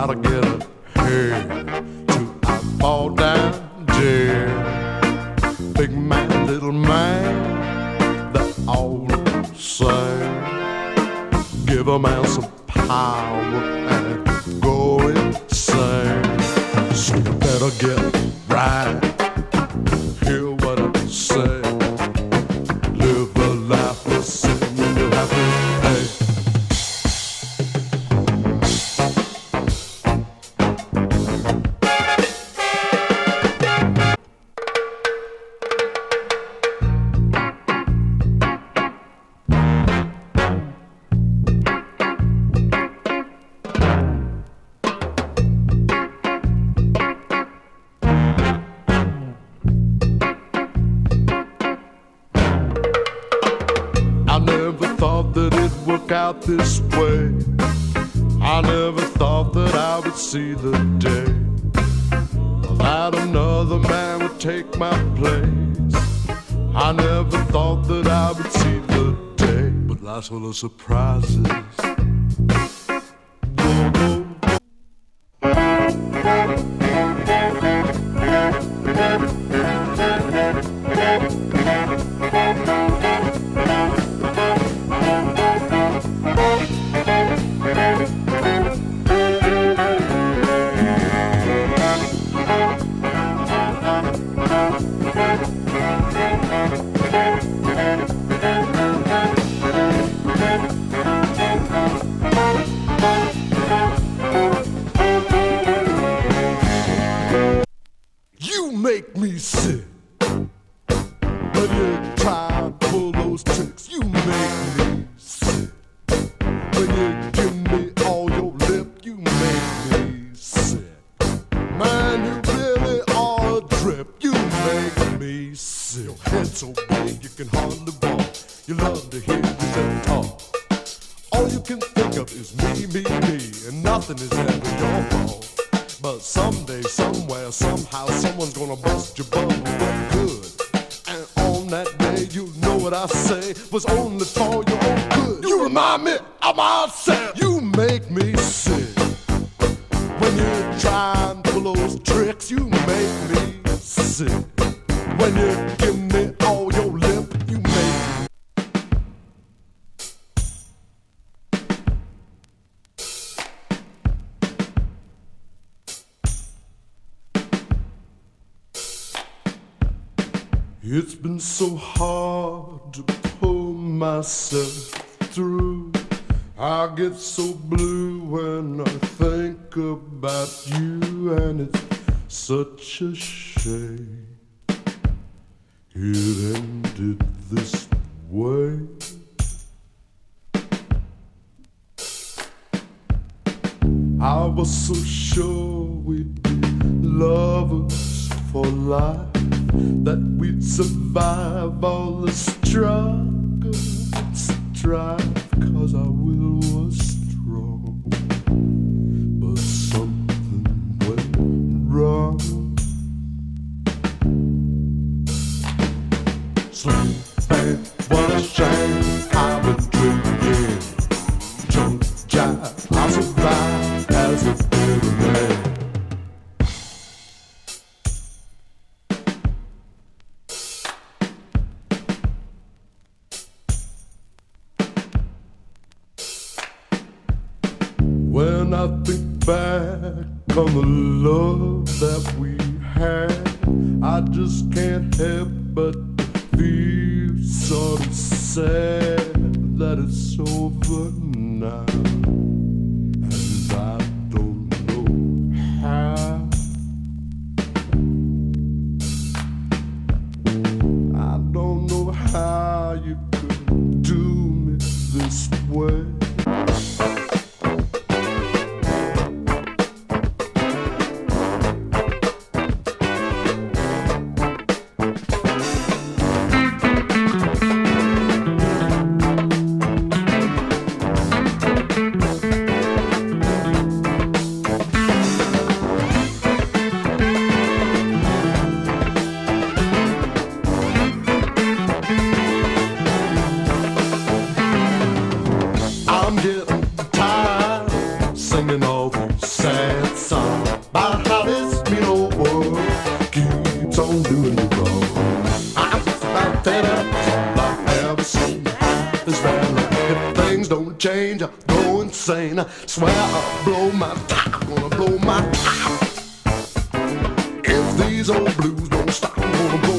gotta get ahead till I fall down dead. Big man, little man, that old saying. Give a man some power and go insane. So you better get right. Hear what I say. Live a life the same when you have to pay. Out this way, I never thought that I would see the day that another man would take my place. I never thought that I would see the day, but life's full of surprises. Make me sick when you try and pull those tricks. You make me sick when you give me all your lip. You make me sick, man. You really are a drip. You make me sick. Your head's so big you can hardly walk. You love to hear yourself talk. All you can think of is me, and nothing is ever your fault. But someday, somewhere, somehow, someone's gonna bust your bubble real good. And on that day, you know what I say was only for your own good. You remind me of myself. You make me sick when you try and pull those tricks. You make me sick when you give me all your lip. You make me. It's been so hard to pull myself through. I get so blue when I think about you, and it's such a shame it ended this way. I was so sure we'd be lovers for life, that we'd survive all the struggle and strife, 'cause our will was strong. But something went wrong. Slam bang, what a shame. I've been drinking, drunk jive. I survived as a bitter man. When I think back on the love that we had, I just can't help but feel sort of sad that it's over now. And I don't know how. I don't know how you could do me this way. singing all these sad songs about how this mean old world keeps on doing me wrong. I'm just about fed up, that's all I've ever seen. This bad luck, if things don't change, I'll go insane. I swear I'll blow my top, gonna blow my top. If these old blues don't stop, I'm gonna blow